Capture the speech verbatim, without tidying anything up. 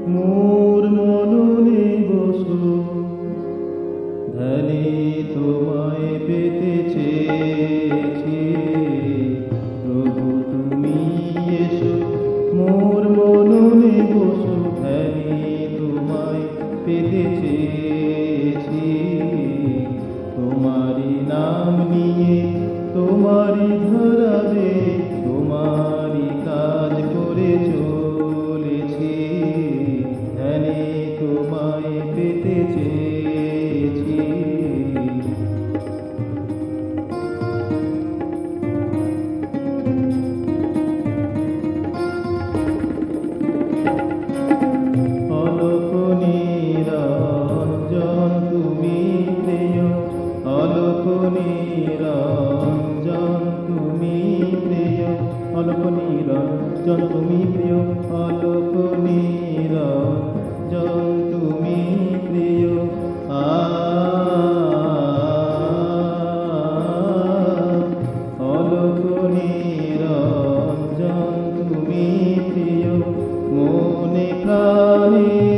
মোর মননে বসো, ধ্যানে তোমায় পেতে চেয়েছি। প্রভু তুমি এসো, মোর মননে বসো, ধ্যানে তোমায় পেতে চেয়েছি। তোমারি নাম নিয়ে তোমারি ধরাবে, তোমারি কাজ করে চলেছি। ধ্যানে তোমায় পেতে চেয়েছি। অলোক নিরঞ্জন তুমি প্রিয়, অলোক নিরঞ্জন তুমি প্রিয়, অলোক নিরঞ্জন তুমি প্রিয়, অলোক নিরঞ্জন তুমি প্রিয়। আ অলোক নিরঞ্জন তুমি প্রিয়, মনে প্রাণে